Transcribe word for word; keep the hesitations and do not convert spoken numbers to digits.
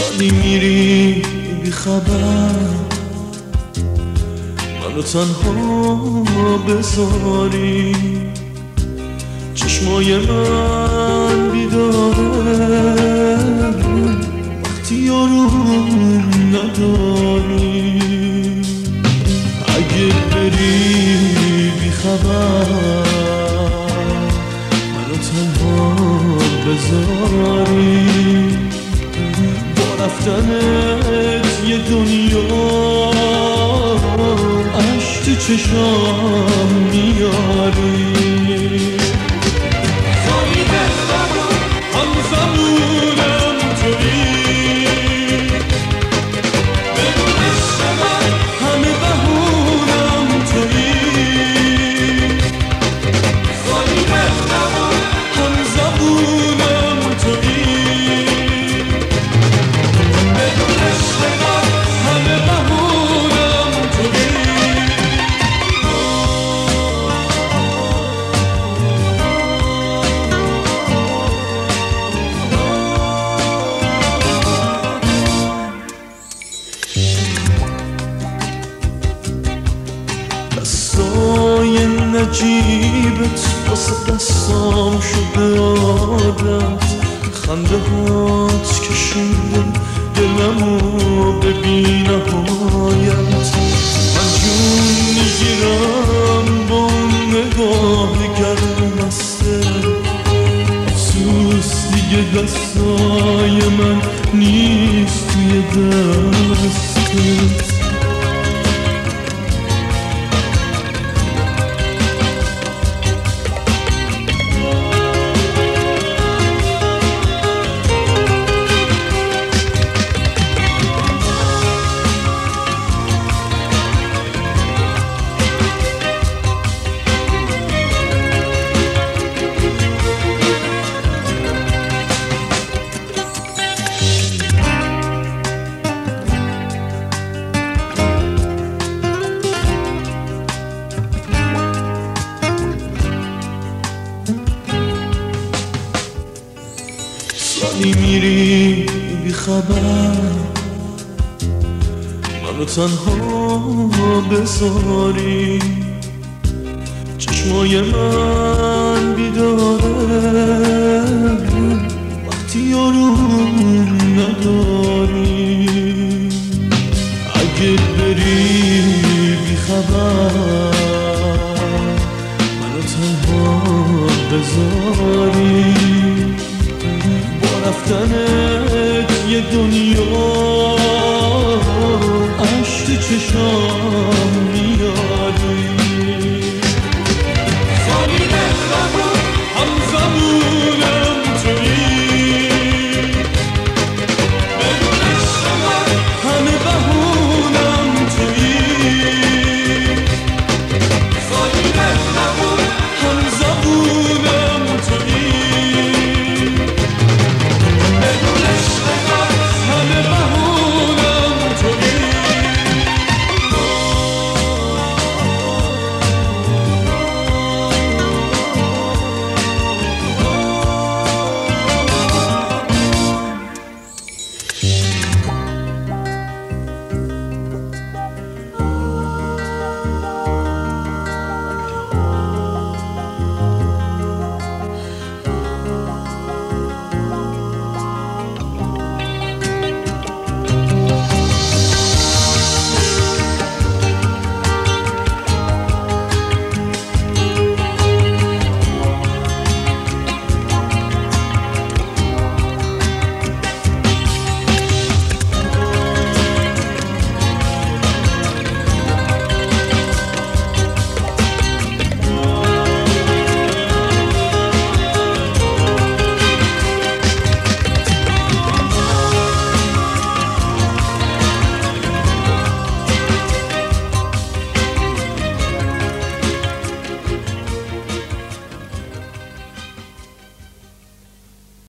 سالی میری بی خبر، منو تنها بذاری، چشمای من بیداره وقتی یارو نداری. اگه بری بی خبر، منو تنها بذاری، با رفتنت یه دنیا عشق تو چشام میاری. خواهی بهترم هم زبونم تویی، بدون عشق من همه بهونم تویی. خواهی بهترم هم زبونم تویی، بدون عشق من همه بهونم تویی. دستای نجیبت واسه دستام شده عادت، خنده هات کشونده دلمو به بی نهایت. من جون میگیرم با اون نگاه گرم مسته، افسوس دیگه دستای من نیست توی دستت. سالی میری بی خبر، منو تنها بذاری، چشمای من بیداره وقتی یارو نداری. اگه بری بی خبر، منو تنها بذاری، رفتنت یه دنیا عشق تو چشام